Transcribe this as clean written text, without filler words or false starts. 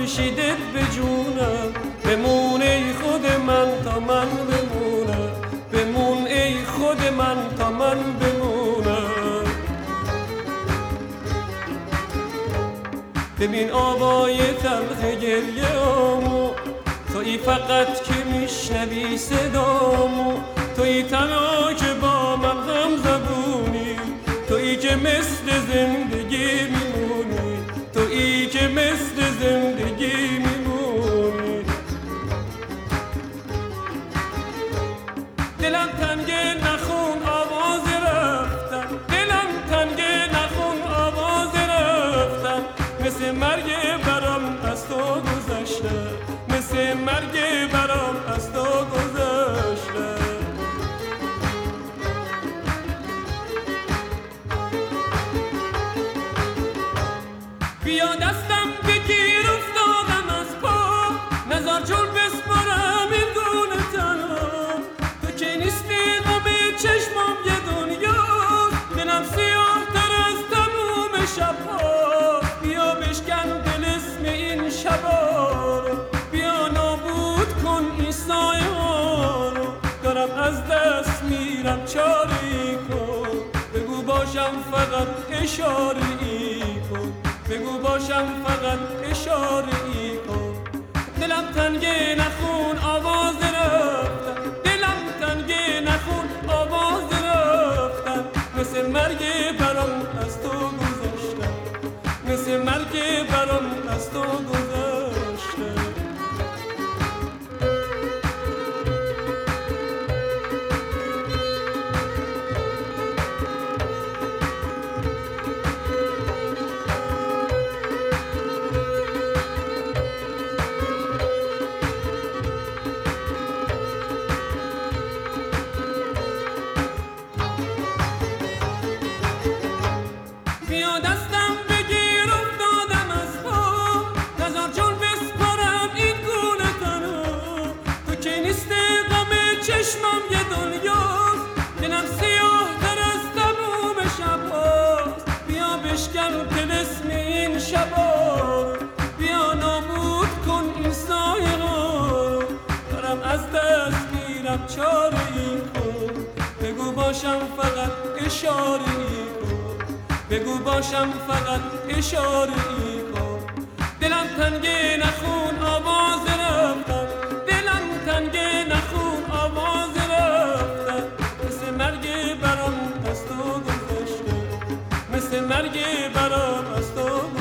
کشیدت به جونم، بمون ای خود من تا من بمونم، بمون ای خود من تا من بمونم. ببین آوای تلخ گریه آمو، تویی فقط که میشنوی صدامو، تویی تنها که با من هم زبونی، تویی که مثل زندگی میمونی، تویی که مثل زندگی میمونی. دلم تنگه نخون آواز رفتن، دلم تنگه نخون آواز رفتن، مثل مرگ برام از تو گذشته، مثل مرگ برام از تو گذشته. بیا دستم بگیر افتادم از پا، نزار جون بسپارم این گونه تنها، تو که نیستی غم چشمام یه دنیاست، دلم سیاه تر از تموم شبها. بیا بشکن دل اسم این شبا رو، بیا نابود کن این سایه ها رو، دارم از دست میرم چاری کن، بگو باشم فقط اشاره ای کن، بگو باشم فقط اشاره ای کن. دلم تنگه نخون آواز رفتن، دلم تنگه نخون آواز رفتن، مثل مرگ برام از تو گذشتن، مثل مرگ برام از تو گذشتن. بیا دستم بگیر افتادم از پا، نزار جون بسپارم این گونه تنها، تو که نیستی غم چشمم یه دنیاست، دلم سیاه تر از تموم شبهاست. بیا بشکن طلسم این شبا رو، بیا نابود کن این سایه ها، دارم از دست میرم چاره ای کن، بگو باشم فقط اشاره ای کن، بگو باشم فقط اشاره ای کن. دلم تنگه نخون آواز رفتن، دلم تنگه نخون آواز رفتن، مثل مرگ برام از تو گذشته، مثل مرگ برام از تو گذشته.